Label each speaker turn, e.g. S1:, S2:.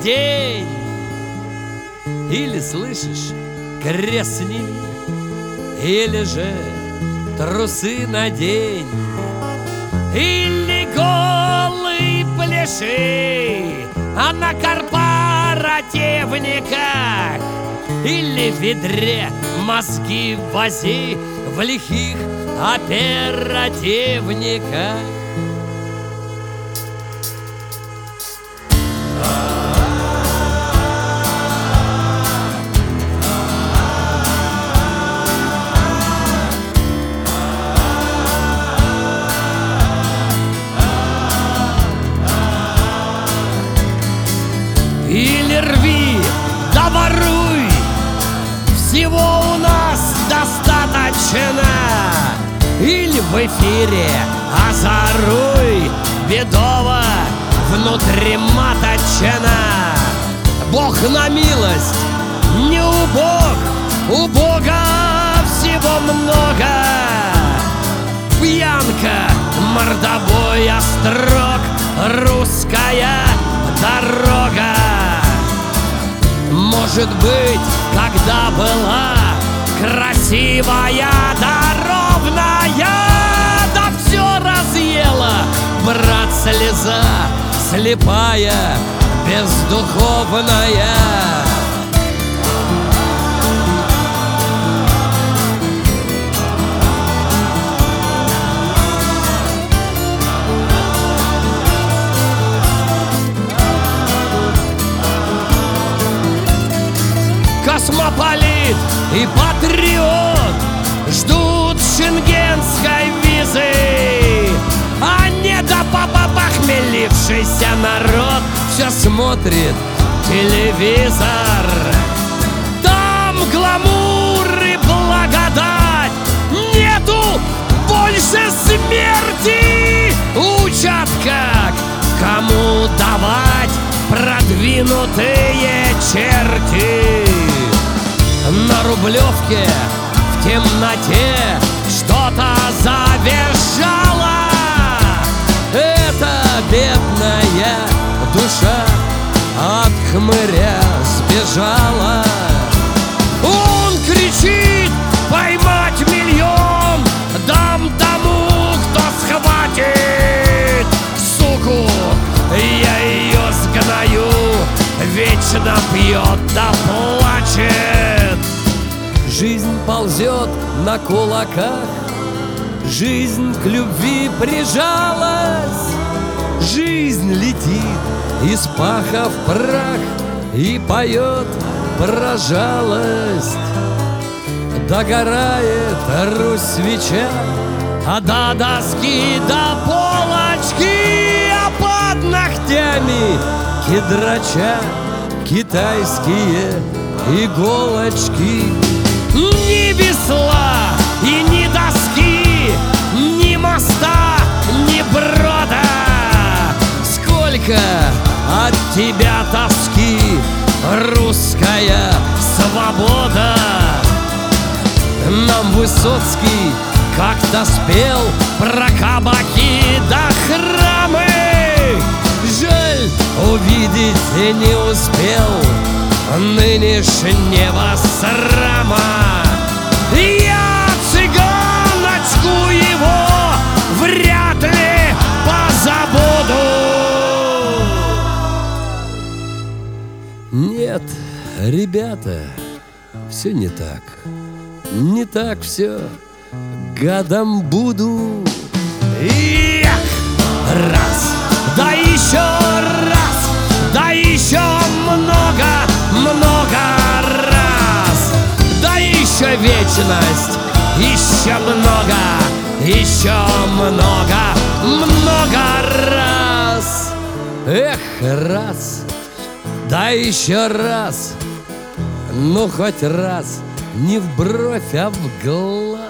S1: день. Или, слышишь, крест сними, или же трусы надень, или голый пляши, а на корпоративниках, или в ведре мозги вози в лихих оперативниках. Или рви, да воруй, всего у нас достаточно. Или в эфире озоруй, бедово внутриматочно. Бог на милость не убог, у Бога всего много. Пьянка, мордобой, острог, русская дорога. Может быть, когда была красивая да ровная, да все разъела, брат, слеза слепая, бездуховная. Космополит и патриот ждут шенгенской визы, а недопохмелившийся народ все смотрит телевизор. Там гламур и благодать, нету больше смерти. Учат, как кому давать продвинутые черти. На Рублевке в темноте что-то завизжало. Это бедная душа от хмыря сбежала. Он кричит: поймать миллион, дам тому, кто схватит суку. Я ее сгною, вечно пьет да плачет. Жизнь ползет на кулаках, жизнь к любви прижалась. Жизнь летит из паха в прах и поет про жалость. Догорает Русь свеча, а до доски, до полочки, а под ногтями кедрача китайские иголочки. Ни весла и ни доски, ни моста, ни брода. Сколько от тебя тоски, русская свобода. Нам Высоцкий как-то спел про кабаки да храмы. Жаль, увидеть не успел нынешнего срама. Я цыганочку его вряд ли позабуду. Нет, ребята, все не так. Не так все. Гадом буду. Эх, раз, да еще раз, да еще много, много раз. Да еще вечность, еще много, много раз. Эх, раз, да еще раз. Ну, хоть раз, не в бровь, а в глаз.